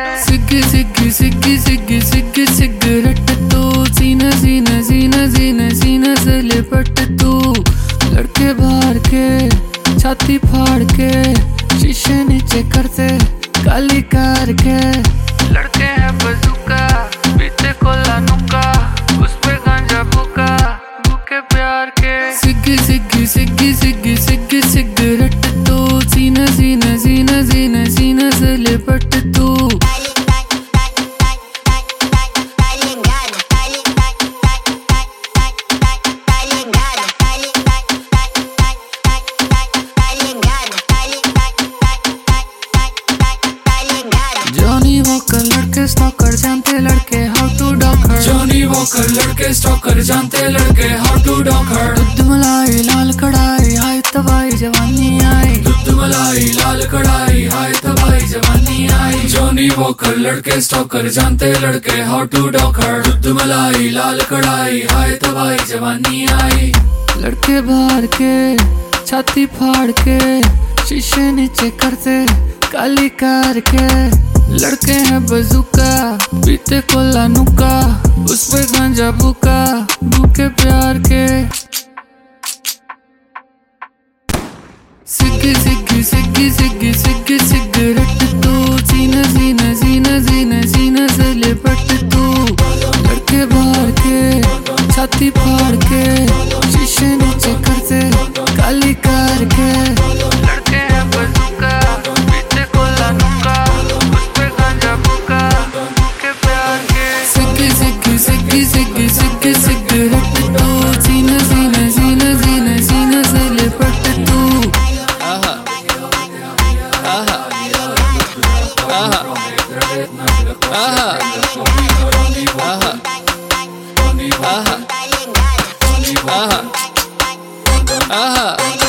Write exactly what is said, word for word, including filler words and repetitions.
सिग सिग सिग सिग सिग cigarette तू सीना सीना सीना सीना सीना से लिपट तू लड़के बाहर के छाती फाड़ के शीशे नीचे करते काली कार के लड़के हैं बजुका पीते कोला नुका उस पे गांजा भूका भूखे प्यार के सिग सिग सिग सिग सिग सिगरेट तू सीना सीना सीना सीना सीना से लिपट तू जॉनी वॉकर लड़के स्टॉकर जानते लड़के हाउ टू डॉकर जॉनी वॉकर लड़के स्टॉकर जानते लड़के हाउ टू डॉकर दूध मलाई लाल कढ़ाई हाय तबाही जवानी आई दूध मलाई लाल कढ़ाई हाय तबाही जवानी आई जॉनी वॉकर लड़के स्टॉकर जानते लड़के हाउ टू डॉकर दूध मलाई लाल कढ़ाई हाय तबाही जवानी आई लड़के बाहर के छाती फाड़ के शीशे नीचे करते काली कार के लड़के हैं बजुका पीते कोला नुका उस पे गांजा भूका भूखे प्यार के सिग सिग सिग सिग सिग सिगरेट तू सीना सीना सीना सीना सीना से लिपट तू लड़के बाहर के छाती फाड़ के शीशे नीचे करते काली कार के लड़के हैं बजुका पीते कोला नुका उस पे गांजा भूका भूखे प्यार के सिग सिग सिग सिग सिग सिगरेट तू सीना सीना सीना सीना सीना से लिपट तू आहा आहा आहा आहा आहा आहा आहा